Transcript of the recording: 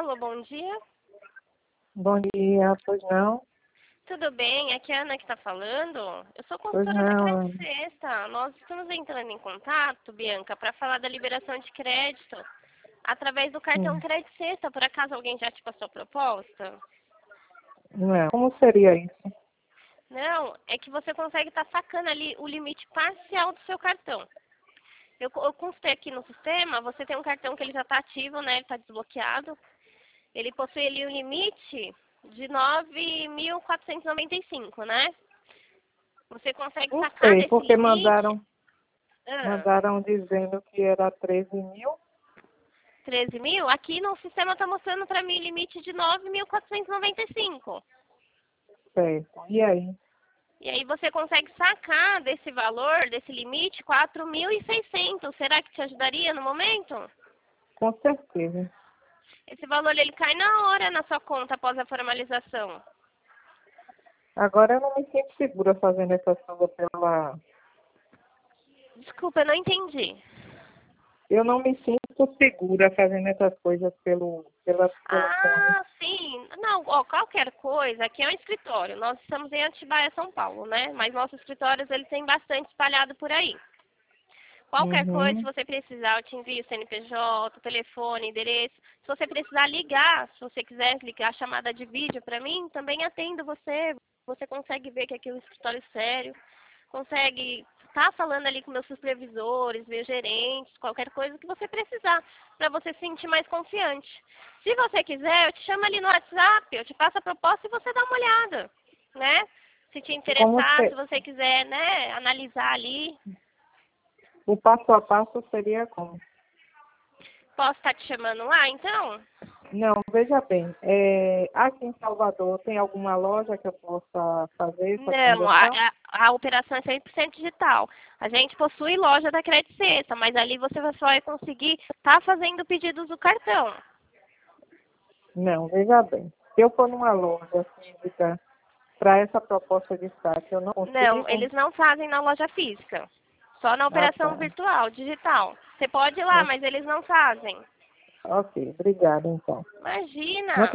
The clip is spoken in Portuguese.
Alô, bom dia. Bom dia, pois não? Tudo bem? Aqui é a Ana que está falando. Eu sou Pois consultora da não, Crédito Sexta. Nós estamos entrando em contato, Bianca, para falar da liberação de crédito através do cartão Ana. Crédito Sexta. Por acaso alguém já te passou a proposta? Não. Como seria isso? Não, é que você consegue estar sacando ali o limite parcial do seu cartão. Eu consultei aqui no sistema, você tem um cartão que ele já está ativo, né? Ele está desbloqueado. Ele possui ali um limite de 9.495, né? Você consegue Não sacar sei, desse porque limite? mandaram, Ah, mandaram dizendo que era 13.000. 13 mil? Aqui no sistema está mostrando para mim limite de 9.495. Certo. E aí? E aí você consegue sacar desse valor, desse limite, 4.600. Será que te ajudaria no momento? Com certeza. Esse valor ele cai na hora na sua conta após a formalização. Agora eu não me sinto segura fazendo essas coisas pela... Desculpa, eu não entendi. Eu não me sinto segura fazendo essas coisas pelo fone. Ah, sim. Não, ó, qualquer coisa, aqui é um escritório. Nós estamos em Atibaia, São Paulo, né? Mas nossos escritórios, eles têm bastante espalhado por aí. Qualquer coisa, se Uhum. você precisar, eu te envio o CNPJ, telefone, endereço. Se você precisar ligar, se você quiser ligar chamada de vídeo para mim, também atendo você. Você consegue ver que aqui é um escritório sério. Consegue estar falando ali com meus supervisores, meus gerentes, qualquer coisa que você precisar, para você se sentir mais confiante. Se você quiser, eu te chamo ali no WhatsApp, eu te passo a proposta e você dá uma olhada, né? Se te Como interessar, se se... você quiser, né, analisar ali. O passo a passo seria como? Posso estar te chamando lá, então? Não, veja bem, aqui em Salvador tem alguma loja que eu possa fazer essa Não, a, conversão? a operação é 100% digital. A gente possui loja da Crédito Sexta, mas ali você só vai conseguir estar fazendo pedidos do cartão. Não, veja bem. Se eu for numa loja física para essa proposta de saque, eu não Não, consigo? eles não fazem na loja física. Só na Ah, operação tá. virtual, digital. Você pode ir lá, O- mas eles não fazem. Ok, obrigada então. Não Imagina!